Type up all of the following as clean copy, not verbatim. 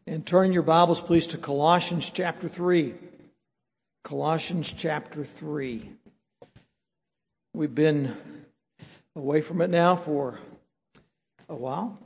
And turn your Bibles, please, to Colossians chapter 3. Colossians chapter 3. We've been away from it now for a while.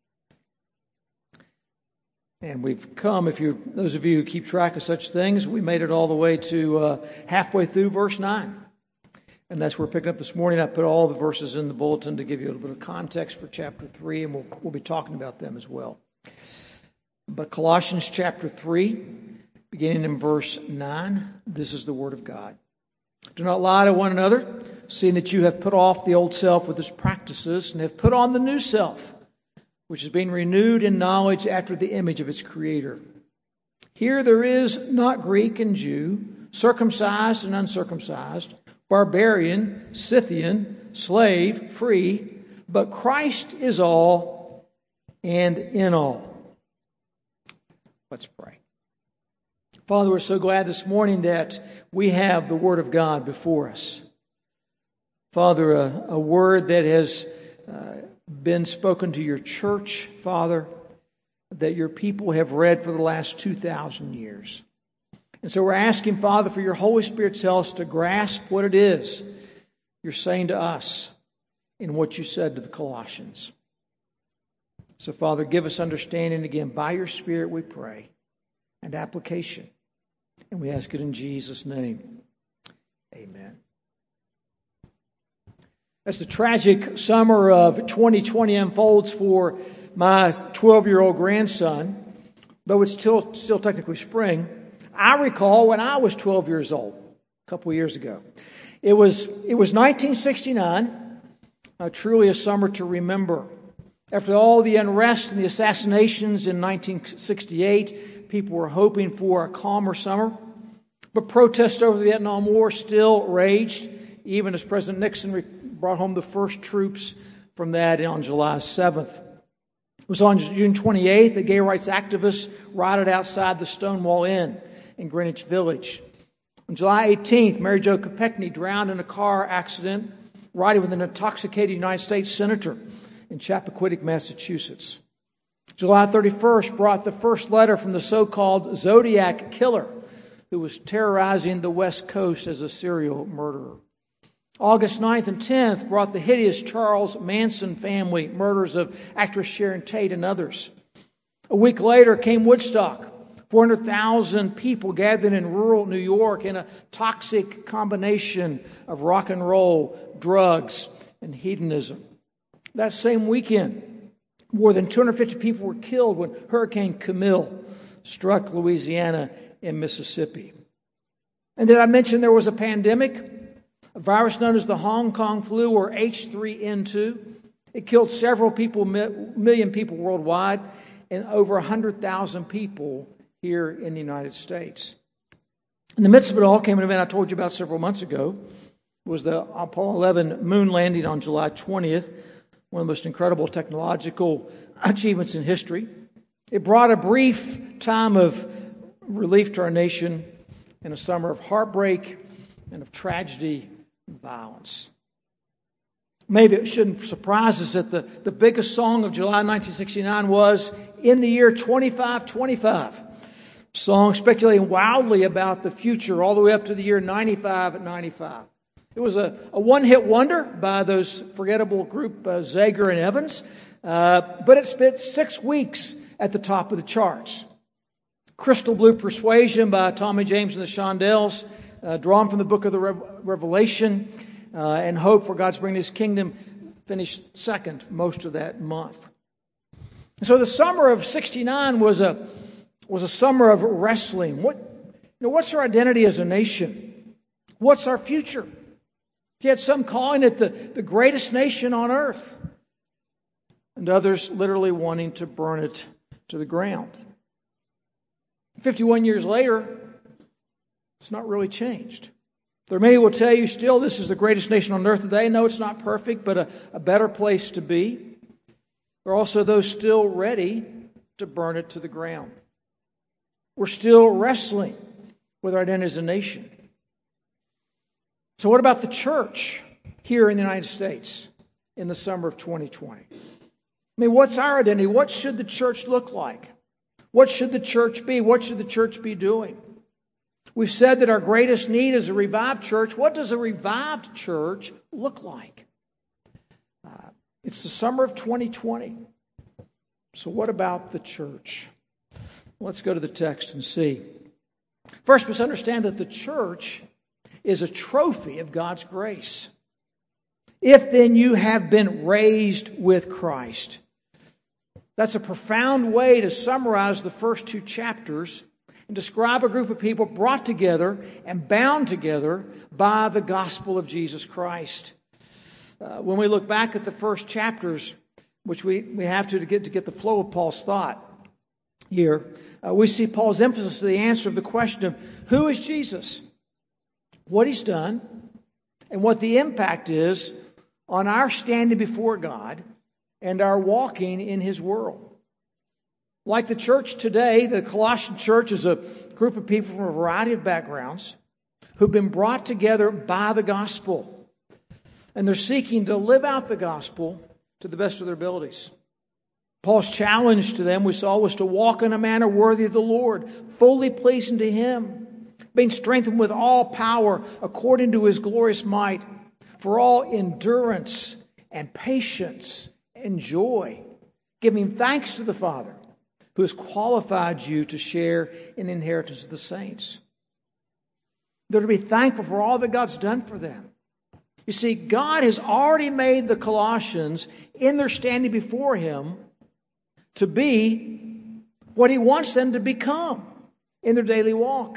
And we've come, those of you who keep track of such things, we made it all the way to halfway through verse 9. And that's where we're picking up this morning. I put all the verses in the bulletin to give you a little bit of context for chapter 3, and we'll be talking about them as well. But Colossians chapter 3, beginning in verse 9, this is the word of God. Do not lie to one another, seeing that you have put off the old self with its practices, and have put on the new self, which is being renewed in knowledge after the image of its Creator. Here there is not Greek and Jew, circumcised and uncircumcised, barbarian, Scythian, slave, free, but Christ is all and in all. Let's pray. Father, we're so glad this morning that we have the Word of God before us. Father, a word that has been spoken to your church, Father, that your people have read for the last 2,000 years. And so we're asking, Father, for your Holy Spirit to help us to grasp what it is you're saying to us in what you said to the Colossians. So, Father, give us understanding again by your Spirit, we pray, and application. And we ask it in Jesus' name. Amen. As the tragic summer of 2020 unfolds for my 12-year-old grandson, though it's still technically spring, I recall when I was 12 years old, a couple of years ago. It was 1969, truly a summer to remember. After all the unrest and the assassinations in 1968, people were hoping for a calmer summer. But protests over the Vietnam War still raged, even as President Nixon brought home the first troops from that on July 7th. It was on June 28th that gay rights activists rioted outside the Stonewall Inn in Greenwich Village. On July 18th, Mary Jo Kopechne drowned in a car accident riding with an intoxicated United States senator in Chappaquiddick, Massachusetts. July 31st brought the first letter from the so-called Zodiac Killer, who was terrorizing the West Coast as a serial murderer. August 9th and 10th brought the hideous Charles Manson family murders of actress Sharon Tate and others. A week later came Woodstock. 400,000 people gathered in rural New York in a toxic combination of rock and roll, drugs, and hedonism. That same weekend, more than 250 people were killed when Hurricane Camille struck Louisiana and Mississippi. And did I mention there was a pandemic? A virus known as the Hong Kong flu, or H3N2. It killed several million people worldwide, and over 100,000 people here in the United States. In the midst of it all came an event I told you about several months ago. It was the Apollo 11 moon landing on July 20th, one of the most incredible technological achievements in history. It brought a brief time of relief to our nation in a summer of heartbreak and of tragedy and violence. Maybe it shouldn't surprise us that the biggest song of July 1969 was In the Year 2525. A song speculating wildly about the future all the way up to the year 95 at 95. It was a one-hit wonder by those forgettable group Zager and Evans, but it spent 6 weeks at the top of the charts. Crystal Blue Persuasion by Tommy James and the Shondells, drawn from the book of the Revelation, and Hope for God's Bringing His Kingdom, finished second most of that month. And so the summer of 69 was a summer of wrestling. What's our identity as a nation? What's our future? Yet some calling it the greatest nation on earth, and others literally wanting to burn it to the ground. 51 years later, it's not really changed. There are many who will tell you still this is the greatest nation on earth today. No, it's not perfect, but a better place to be. There are also those still ready to burn it to the ground. We're still wrestling with our identity as a nation. So what about the church here in the United States in the summer of 2020? I mean, what's our identity? What should the church look like? What should the church be? What should the church be doing? We've said that our greatest need is a revived church. What does a revived church look like? It's the summer of 2020. So what about the church? Let's go to the text and see. First, we must understand that the church is a trophy of God's grace. If then you have been raised with Christ. That's a profound way to summarize the first two chapters and describe a group of people brought together and bound together by the gospel of Jesus Christ. When we look back at the first chapters, which we have to get the flow of Paul's thought here, we see Paul's emphasis to the answer of the question of who is Jesus, what he's done, and what the impact is on our standing before God and our walking in His world. Like the church today, the Colossian church is a group of people from a variety of backgrounds who've been brought together by the gospel. And they're seeking to live out the gospel to the best of their abilities. Paul's challenge to them, we saw, was to walk in a manner worthy of the Lord, fully pleasing to Him, being strengthened with all power according to His glorious might, for all endurance and patience and joy, giving thanks to the Father who has qualified you to share in the inheritance of the saints. They're to be thankful for all that God's done for them. You see, God has already made the Colossians, in their standing before Him, to be what He wants them to become in their daily walk.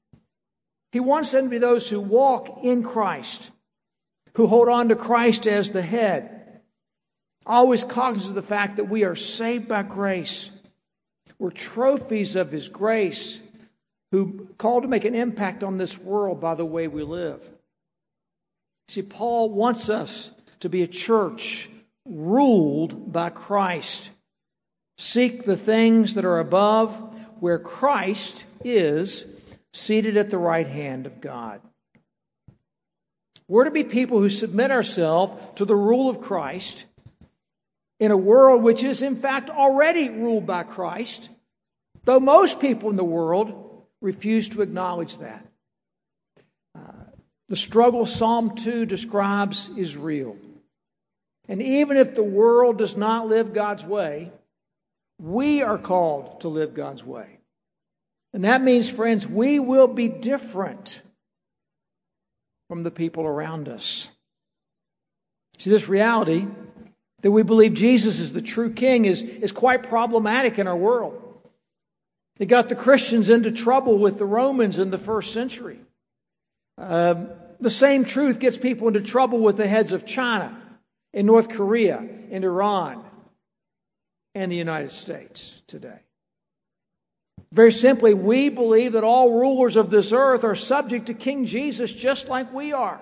He wants them to be those who walk in Christ, who hold on to Christ as the head, always cognizant of the fact that we are saved by grace. We're trophies of His grace, who called to make an impact on this world by the way we live. See, Paul wants us to be a church ruled by Christ. Seek the things that are above, where Christ is seated at the right hand of God. We're to be people who submit ourselves to the rule of Christ in a world which is in fact already ruled by Christ, though most people in the world refuse to acknowledge that. The struggle Psalm 2 describes is real. And even if the world does not live God's way, we are called to live God's way. And that means, friends, we will be different from the people around us. See, this reality that we believe Jesus is the true King is quite problematic in our world. It got the Christians into trouble with the Romans in the first century. The same truth gets people into trouble with the heads of China, in North Korea, in Iran, and the United States today. Very simply, we believe that all rulers of this earth are subject to King Jesus just like we are.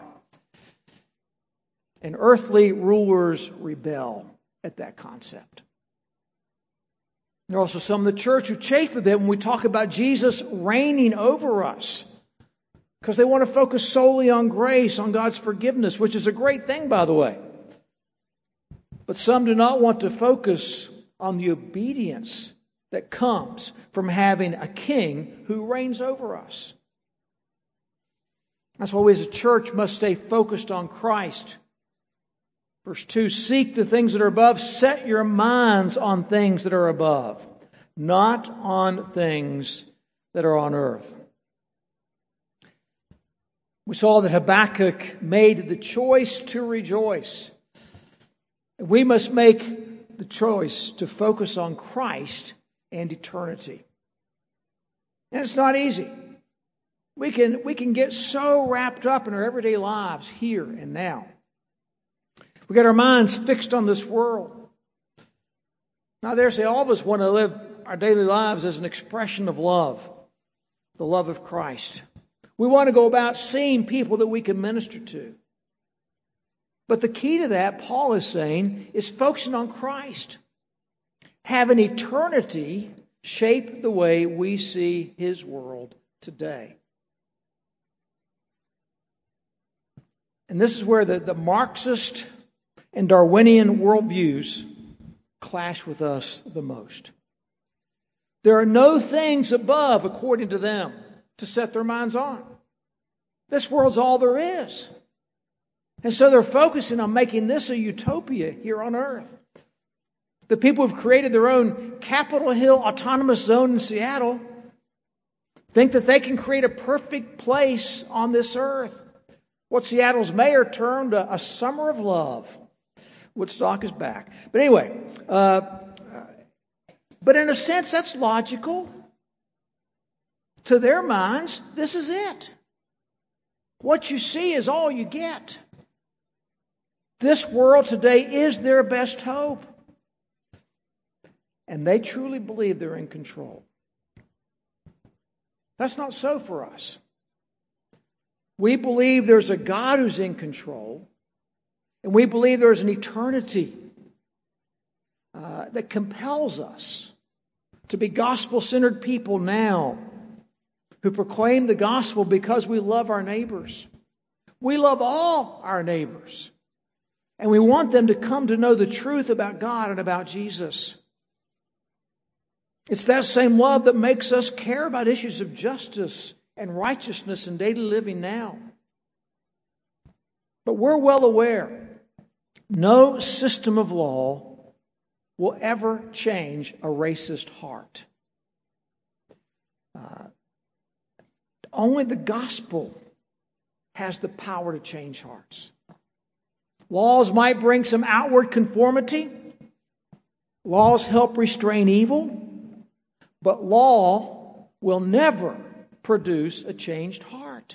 And earthly rulers rebel at that concept. There are also some in the church who chafe a bit when we talk about Jesus reigning over us, because they want to focus solely on grace, on God's forgiveness, which is a great thing, by the way. But some do not want to focus on the obedience that comes from having a king who reigns over us. That's why we as a church must stay focused on Christ. Verse 2, seek the things that are above, set your minds on things that are above, not on things that are on earth. We saw that Habakkuk made the choice to rejoice. We must make the choice to focus on Christ and eternity. And it's not easy. We can get so wrapped up in our everyday lives here and now. We got our minds fixed on this world. Now, I dare say all of us want to live our daily lives as an expression of love, the love of Christ. We want to go about seeing people that we can minister to. But the key to that, Paul is saying, is focusing on Christ. Having eternity shape the way we see His world today. And this is where the Marxist and Darwinian worldviews clash with us the most. There are no things above, according to them, to set their minds on. This world's all there is. And so they're focusing on making this a utopia here on earth. The people who've created their own Capitol Hill autonomous zone in Seattle think that they can create a perfect place on this earth. What Seattle's mayor termed a summer of love. Woodstock is back. But anyway, but in a sense, that's logical. To their minds, this is it. What you see is all you get. This world today is their best hope. And they truly believe they're in control. That's not so for us. We believe there's a God who's in control, and we believe there's an eternity that compels us to be gospel-centered people now who proclaim the gospel because we love our neighbors. We love all our neighbors, and we want them to come to know the truth about God and about Jesus. It's that same love that makes us care about issues of justice and righteousness in daily living now. But we're well aware no system of law will ever change a racist heart. Only the gospel has the power to change hearts. Laws might bring some outward conformity. Laws help restrain evil. But law will never produce a changed heart.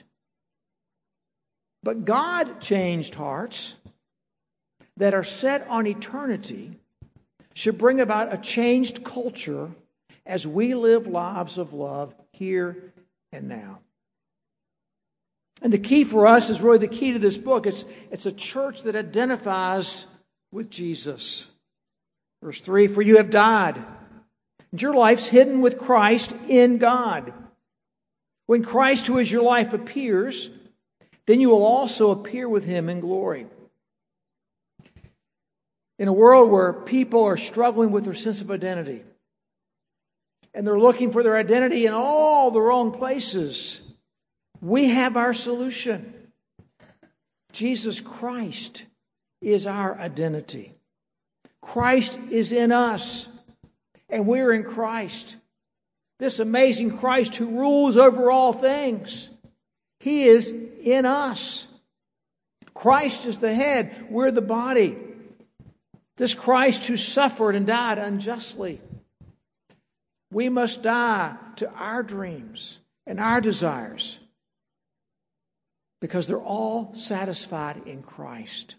But God changed hearts that are set on eternity should bring about a changed culture as we live lives of love here and now. And the key for us is really the key to this book. It's a church that identifies with Jesus. Verse 3, for you have died, and your life's hidden with Christ in God. When Christ, who is your life, appears, then you will also appear with Him in glory. In a world where people are struggling with their sense of identity, and they're looking for their identity in all the wrong places, we have our solution. Jesus Christ is our identity. Christ is in us, and we're in Christ. This amazing Christ who rules over all things, He is in us. Christ is the head, we're the body. This Christ who suffered and died unjustly. We must die to our dreams and our desires because they're all satisfied in Christ.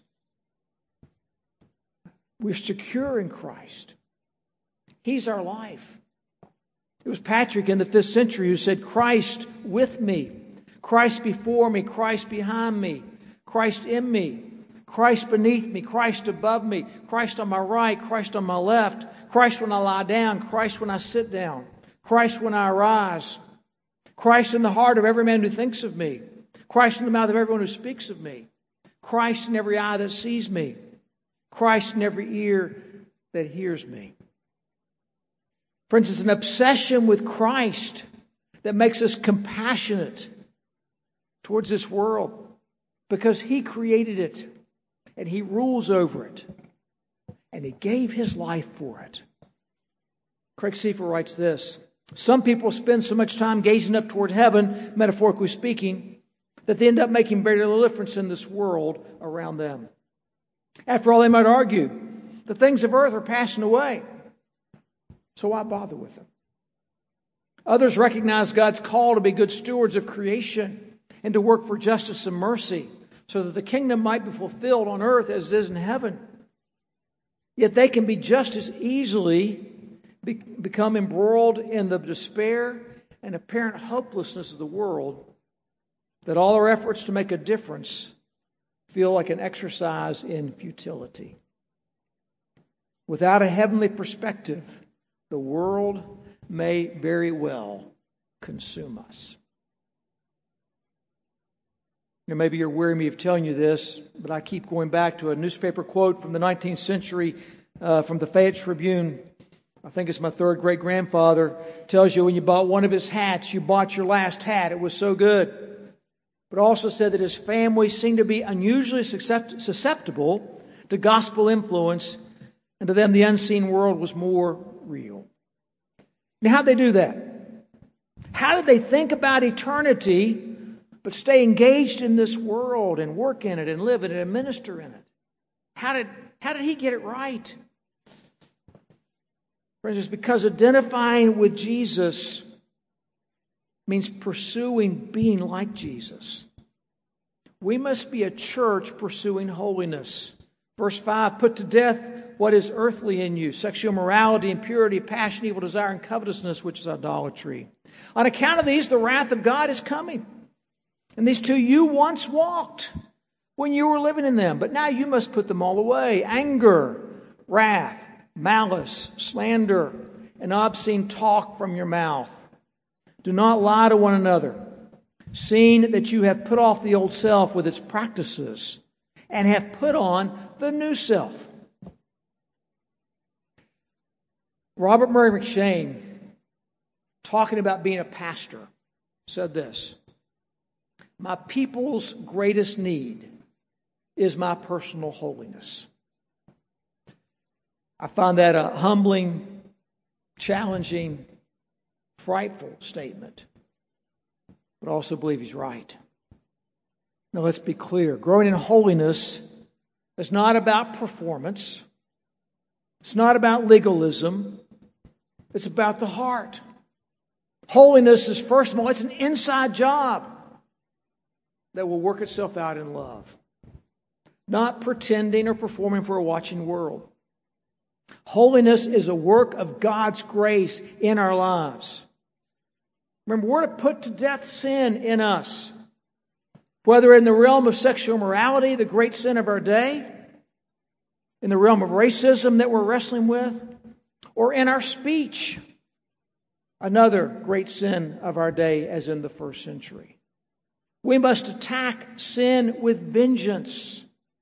We're secure in Christ. He's our life. It was Patrick in the 5th century who said, Christ with me, Christ before me, Christ behind me, Christ in me, Christ beneath me, Christ above me, Christ on my right, Christ on my left, Christ when I lie down, Christ when I sit down, Christ when I arise, Christ in the heart of every man who thinks of me, Christ in the mouth of everyone who speaks of me, Christ in every eye that sees me, Christ in every ear that hears me. Friends, it's an obsession with Christ that makes us compassionate towards this world because He created it and He rules over it and He gave His life for it. Craig Seifer writes this, some people spend so much time gazing up toward heaven, metaphorically speaking, that they end up making very little difference in this world around them. After all, they might argue, the things of earth are passing away, so why bother with them? Others recognize God's call to be good stewards of creation and to work for justice and mercy so that the kingdom might be fulfilled on earth as it is in heaven. Yet they can be just as easily become embroiled in the despair and apparent hopelessness of the world that all our efforts to make a difference feel like an exercise in futility. Without a heavenly perspective, the world may very well consume us. Maybe you're weary of me of telling you this, but I keep going back to a newspaper quote from the 19th century from the Fayette Tribune. I think it's my third great-grandfather, tells you when you bought one of his hats, you bought your last hat. It was so good. But also said that his family seemed to be unusually susceptible to gospel influence, and to them the unseen world was more real. Now, how'd they do that? How did they think about eternity but stay engaged in this world and work in it and live in it and minister in it? How did he get it right? Friends, it's because identifying with Jesus means pursuing being like Jesus. We must be a church pursuing holiness. Verse 5, put to death what is earthly in you, sexual immorality, impurity, passion, evil desire, and covetousness, which is idolatry. On account of these, the wrath of God is coming. And these two you once walked when you were living in them, but now you must put them all away. Anger, wrath, malice, slander, and obscene talk from your mouth. Do not lie to one another, seeing that you have put off the old self with its practices and have put on the new self. Robert Murray McCheyne, talking about being a pastor, said this: my people's greatest need is my personal holiness. I find that a humbling, challenging, frightful statement, but I also believe he's right. Now let's be clear. Growing in holiness is not about performance. It's not about legalism. It's about the heart. Holiness is, first of all, it's an inside job that will work itself out in love. Not pretending or performing for a watching world. Holiness is a work of God's grace in our lives. Remember, we're to put to death sin in us. Whether in the realm of sexual immorality, the great sin of our day, in the realm of racism that we're wrestling with, or in our speech, another great sin of our day as in the first century. We must attack sin with vengeance.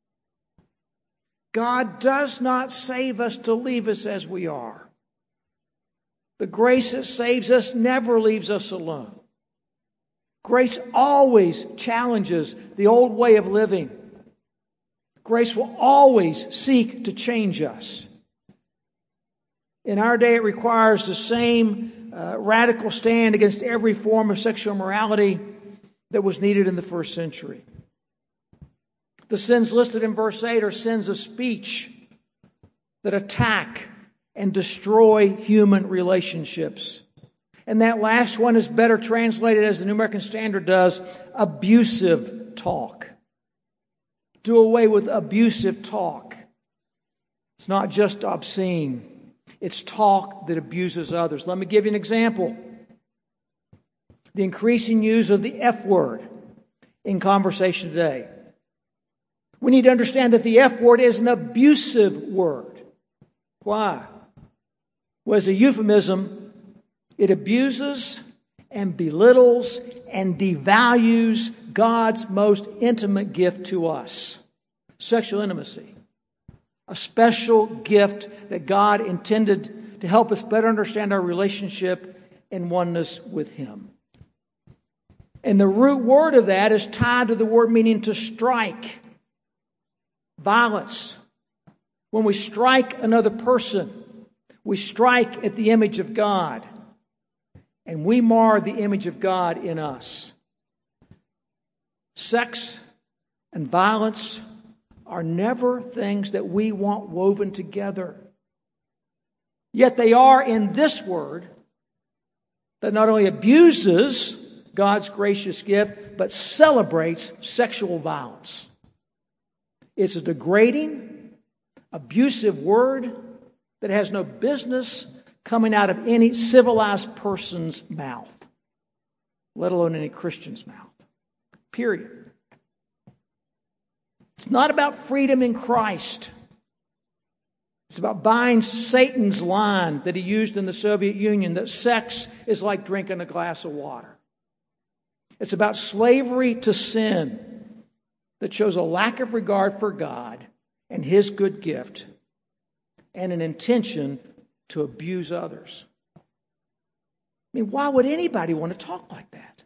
God does not save us to leave us as we are. The grace that saves us never leaves us alone. Grace always challenges the old way of living. Grace will always seek to change us. In our day, it requires the same radical stand against every form of sexual immorality that was needed in the first century. The sins listed in verse 8 are sins of speech that attack and destroy human relationships. And that last one is better translated, as the New American Standard does, abusive talk. Do away with abusive talk. It's not just obscene. It's talk that abuses others. Let me give you an example. The increasing use of the F word in conversation today. We need to understand that the F word is an abusive word. Why? Well, as a euphemism, it abuses and belittles and devalues God's most intimate gift to us, sexual intimacy. A special gift that God intended to help us better understand our relationship and oneness with Him. And the root word of that is tied to the word meaning to strike. Violence. When we strike another person, we strike at the image of God. And we mar the image of God in us. Sex and violence are never things that we want woven together. Yet they are in this word that not only abuses God's gracious gift, but celebrates sexual violence. It's a degrading, abusive word that has no business coming out of any civilized person's mouth, let alone any Christian's mouth. Period. It's not about freedom in Christ. It's about buying Satan's line that he used in the Soviet Union, that sex is like drinking a glass of water. It's about slavery to sin that shows a lack of regard for God and His good gift and an intention to abuse others. I mean, why would anybody want to talk like that?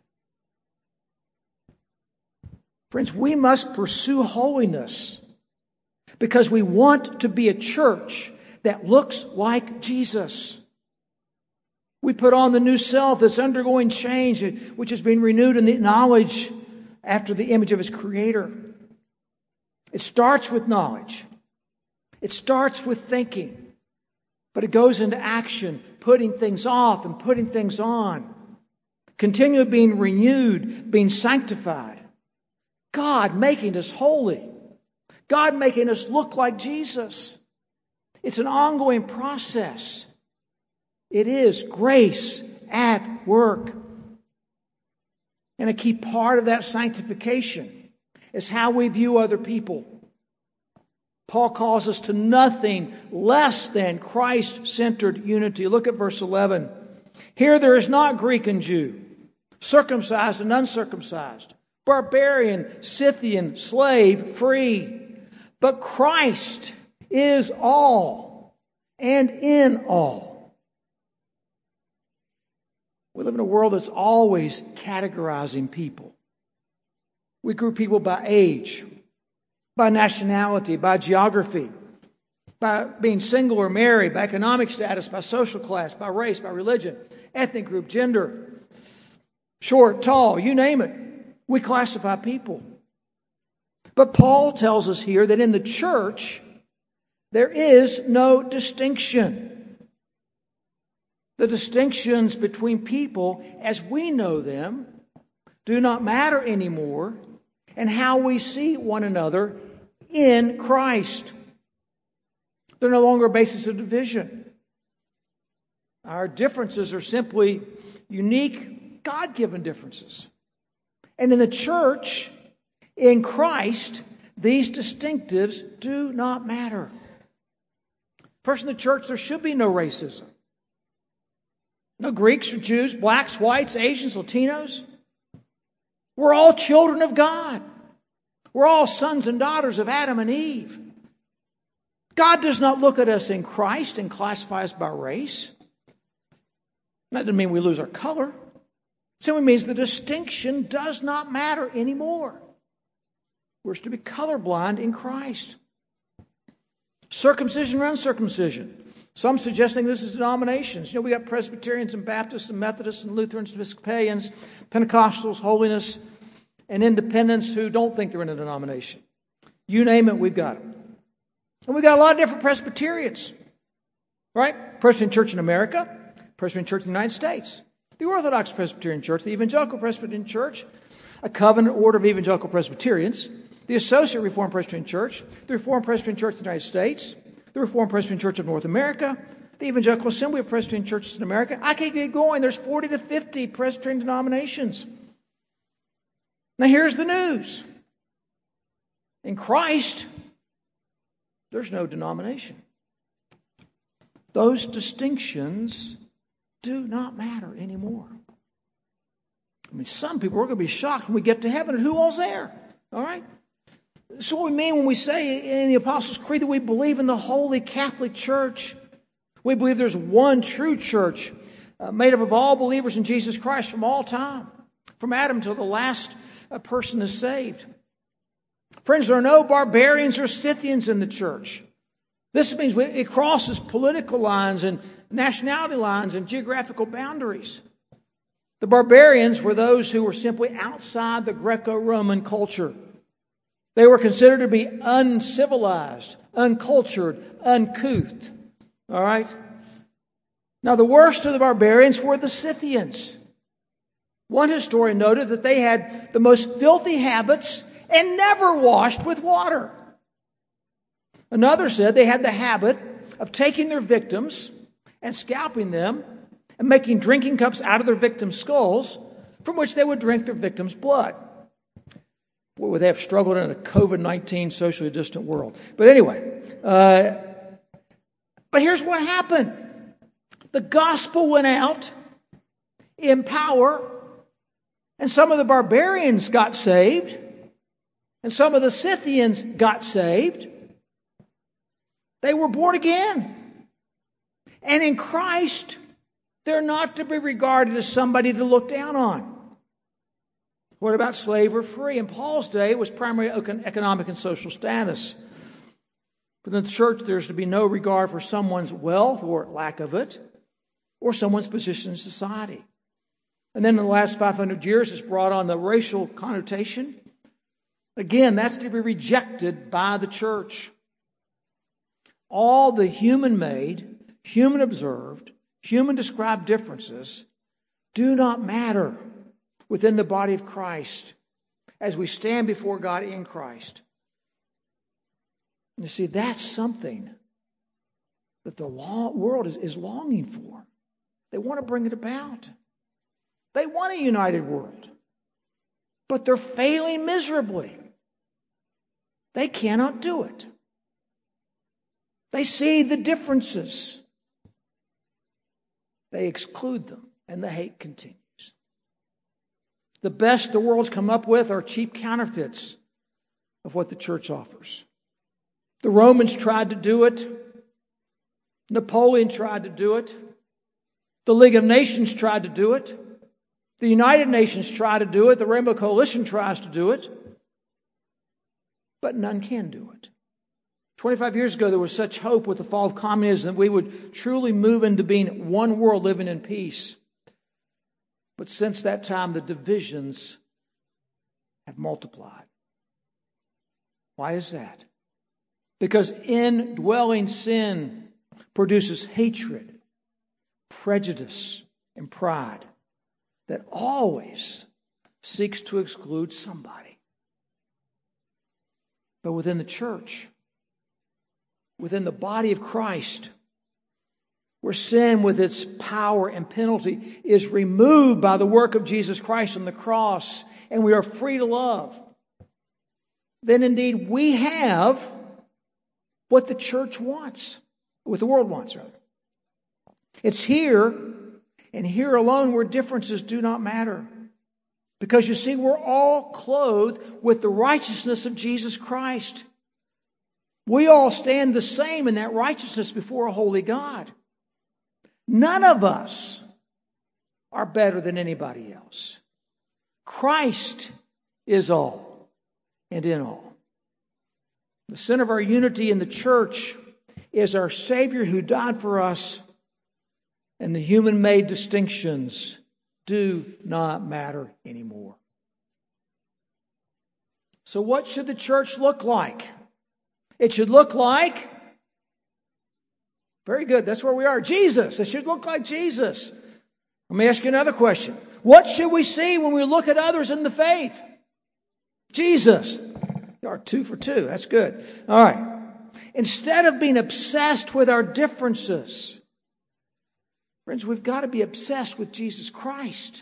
Friends, we must pursue holiness because we want to be a church that looks like Jesus. We put on the new self that's undergoing change, which is being renewed in the knowledge after the image of its Creator. It starts with knowledge. It starts with thinking. But it goes into action, putting things off and putting things on. Continually being renewed, being sanctified. God making us holy. God making us look like Jesus. It's an ongoing process. It is grace at work. And a key part of that sanctification is how we view other people. Paul calls us to nothing less than Christ-centered unity. Look at verse 11. Here there is not Greek and Jew, circumcised and uncircumcised, barbarian, Scythian, slave, free. But Christ is all and in all. We live in a world that's always categorizing people. We group people by age, by nationality, by geography, by being single or married, by economic status, by social class, by race, by religion, ethnic group, gender, short, tall, you name it. We classify people. But Paul tells us here that in the church, there is no distinction. The distinctions between people as we know them do not matter anymore, and how we see one another in Christ. They're no longer a basis of division. Our differences are simply unique, God-given differences. And in the church, in Christ, these distinctives do not matter. First, in the church, there should be no racism. No Greeks or Jews, blacks, whites, Asians, Latinos. We're all children of God. We're all sons and daughters of Adam and Eve. God does not look at us in Christ and classify us by race. That doesn't mean we lose our color. It simply means the distinction does not matter anymore. We're to be colorblind in Christ. Circumcision or uncircumcision. Some suggesting this is denominations. We got Presbyterians and Baptists and Methodists and Lutherans, Episcopalians, Pentecostals, Holiness, and Independents who don't think they're in a denomination. You name it, we've got them. And we've got a lot of different Presbyterians. Right? Presbyterian Church in America, Presbyterian Church in the United States, the Orthodox Presbyterian Church, the Evangelical Presbyterian Church, a covenant order of Evangelical Presbyterians, the Associate Reformed Presbyterian Church, the Reformed Presbyterian Church of the United States, the Reformed Presbyterian Church of North America, the Evangelical Assembly of Presbyterian Churches in America. I can't get going. There's 40 to 50 Presbyterian denominations. Now here's the news. In Christ, there's no denomination. Those distinctions do not matter anymore. I mean, some people are going to be shocked when we get to heaven at who all's there. All right? So what we mean when we say in the Apostles' Creed that we believe in the Holy Catholic Church. We believe there's one true church made up of all believers in Jesus Christ from all time, from Adam till the last person is saved. Friends, there are no barbarians or Scythians in the church. This means it crosses political lines and nationality lines and geographical boundaries. The barbarians were those who were simply outside the Greco-Roman culture. They were considered to be uncivilized, uncultured, uncouth. All right? Now, the worst of the barbarians were the Scythians. One historian noted that they had the most filthy habits and never washed with water. Another said they had the habit of taking their victims and scalping them and making drinking cups out of their victims' skulls from which they would drink their victims' blood. Boy, would they have struggled in a COVID-19 socially distant world. But anyway, but here's what happened. The gospel went out in power, and some of the barbarians got saved, and some of the Scythians got saved. They were born again. And in Christ, they're not to be regarded as somebody to look down on. What about slave or free? In Paul's day, it was primarily economic and social status. But in the church, there's to be no regard for someone's wealth or lack of it, or someone's position in society. And then in the last 500 years, it's brought on the racial connotation. Again, that's to be rejected by the church. All the human-made, human-observed, human-described differences do not matter within the body of Christ as we stand before God in Christ. You see, that's something that the world is longing for. They want to bring it about. They want a united world. But they're failing miserably. They cannot do it. They see the differences. They exclude them, and the hate continues. The best the world's come up with are cheap counterfeits of what the church offers. The Romans tried to do it. Napoleon tried to do it. The League of Nations tried to do it. The United Nations tried to do it. The Rainbow Coalition tries to do it. But none can do it. 25 years ago, there was such hope with the fall of communism that we would truly move into being one world living in peace. But since that time, the divisions have multiplied. Why is that? Because indwelling sin produces hatred, prejudice, and pride that always seeks to exclude somebody. But within the church, within the body of Christ, where sin with its power and penalty is removed by the work of Jesus Christ on the cross, and we are free to love, then indeed we have what the church wants, what the world wants, rather. It's here, and here alone, where differences do not matter. Because you see, we're all clothed with the righteousness of Jesus Christ. We all stand the same in that righteousness before a holy God. None of us are better than anybody else. Christ is all and in all. The center of our unity in the church is our Savior who died for us, and the human-made distinctions do not matter anymore. So what should the church look like? It should look like, very good, that's where we are, Jesus. It should look like Jesus. Let me ask you another question. What should we see when we look at others in the faith? Jesus. You are 2 for 2. That's good. All right. Instead of being obsessed with our differences, friends, we've got to be obsessed with Jesus Christ.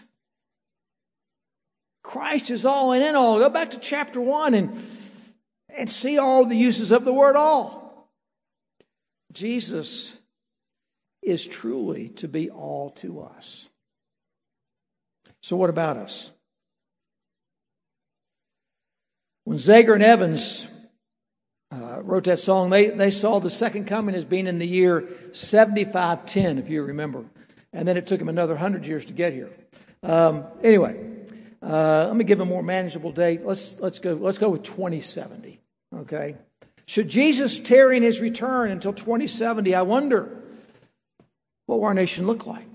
Christ is all and in all. Go back to chapter 1 and see all the uses of the word all. Jesus is truly to be all to us. So what about us? When Zager and Evans wrote that song, they saw the second coming as being in the year 7510, if you remember. And then it took them another 100 years to get here. Anyway, let me give a more manageable date. Let's go with 2070. Okay. Should Jesus tarry in his return until 2070, I wonder, what will our nation look like?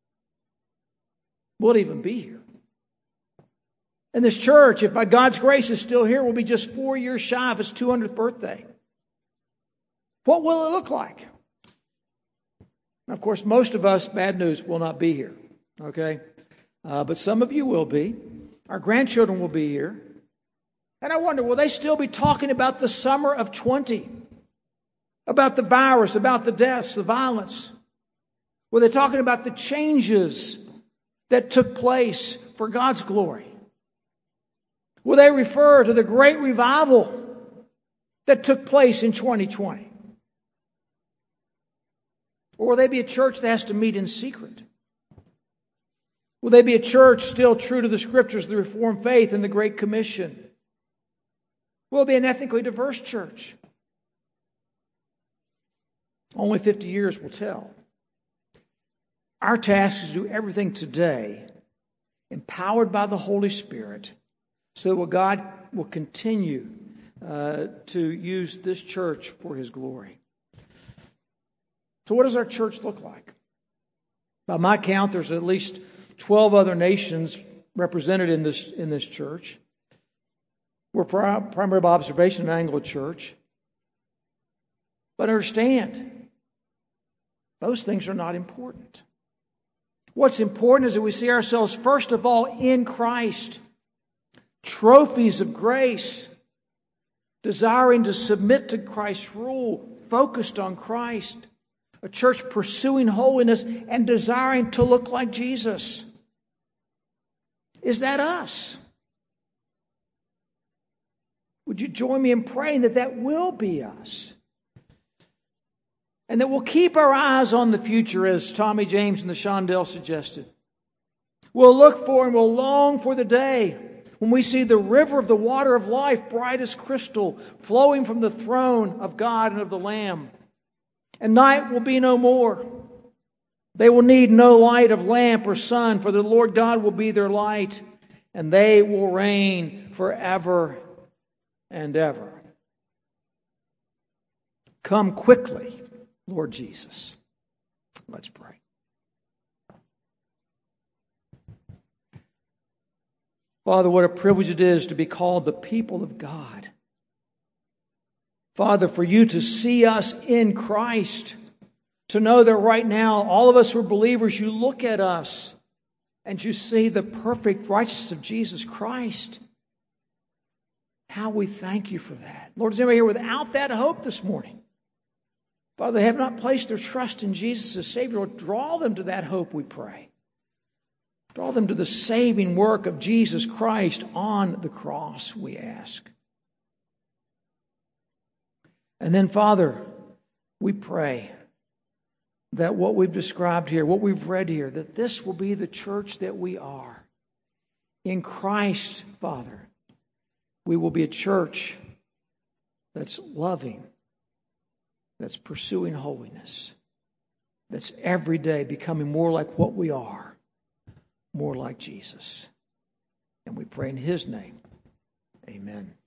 Will it even be here? And this church, if by God's grace is still here, will be just 4 years shy of its 200th birthday. What will it look like? Now, of course, most of us, bad news, will not be here. Okay? But some of you will be. Our grandchildren will be here. And I wonder, will they still be talking about the summer of 20? About the virus, about the deaths, the violence? Were they talking about the changes that took place for God's glory? Will they refer to the great revival that took place in 2020? Or will they be a church that has to meet in secret? Will they be a church still true to the Scriptures, the Reformed faith, and the Great Commission? Will it be an ethnically diverse church? Only 50 years will tell. Our task is to do everything today, empowered by the Holy Spirit, so that God will continue to use this church for His glory. So what does our church look like? By my count, there's at least 12 other nations represented in this church. We're primarily by observation an Anglo church. But understand, those things are not important. What's important is that we see ourselves, first of all, in Christ. Trophies of grace. Desiring to submit to Christ's rule. Focused on Christ. A church pursuing holiness and desiring to look like Jesus. Is that us? Would you join me in praying that that will be us? And that we'll keep our eyes on the future, as Tommy James and the Shondell suggested. We'll look for and we'll long for the day when we see the river of the water of life, bright as crystal, flowing from the throne of God and of the Lamb. And night will be no more. They will need no light of lamp or sun, for the Lord God will be their light, and they will reign forever and ever. Come quickly, Lord Jesus. Let's pray. Father, what a privilege it is to be called the people of God. Father, for you to see us in Christ, to know that right now, all of us who are believers, you look at us and you see the perfect righteousness of Jesus Christ. How we thank you for that. Lord, is anybody here without that hope this morning? Father, they have not placed their trust in Jesus as Savior. Lord, draw them to that hope, we pray. Draw them to the saving work of Jesus Christ on the cross, we ask. And then, Father, we pray that what we've described here, what we've read here, that this will be the church that we are. In Christ, Father, we will be a church that's loving, that's pursuing holiness, that's every day becoming more like what we are, more like Jesus. And we pray in His name. Amen.